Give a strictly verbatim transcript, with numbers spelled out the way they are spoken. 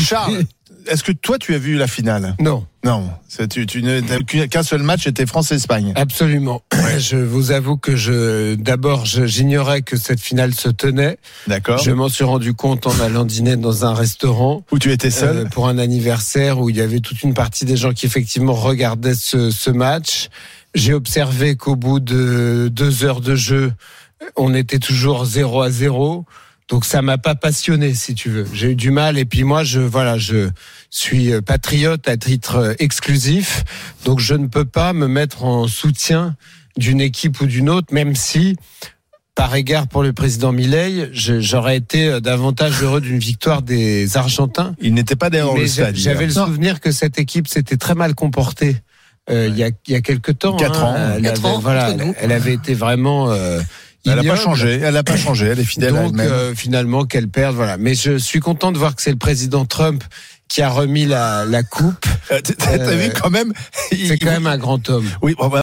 Charles, est-ce que toi tu as vu la finale ? Non. Non, c'est, tu, tu n'as qu'un seul match, c'était France-Espagne. Absolument. Ouais. Je vous avoue que je, d'abord, je, j'ignorais que cette finale se tenait. D'accord. Je m'en suis rendu compte en allant dîner dans un restaurant. Où tu étais seul euh, pour un anniversaire où il y avait toute une partie des gens qui effectivement regardaient ce, ce match. J'ai observé qu'au bout de deux heures de jeu, on était toujours zéro à zéro. Donc ça m'a pas passionné, si tu veux. J'ai eu du mal et puis moi je voilà, je suis patriote à titre exclusif. Donc je ne peux pas me mettre en soutien d'une équipe ou d'une autre, même si par égard pour le président Milei, je, j'aurais été davantage heureux d'une victoire des Argentins. Il n'était pas derrière le stade. J'avais le souvenir que cette équipe s'était très mal comportée euh, ouais. il y a il y a quelque temps. Quatre hein. ans. Elle Quatre avait, ans. voilà, elle, elle avait été vraiment. Euh, Elle n'a pas changé, elle n'a pas changé, elle est fidèle Donc, à elle-même. Euh, finalement, qu'elle perde, voilà. Mais je suis content de voir que c'est le président Trump qui a remis la, la coupe. Euh, t'as, t'as euh, vu quand même C'est quand même un grand homme. Oui, bon, bah,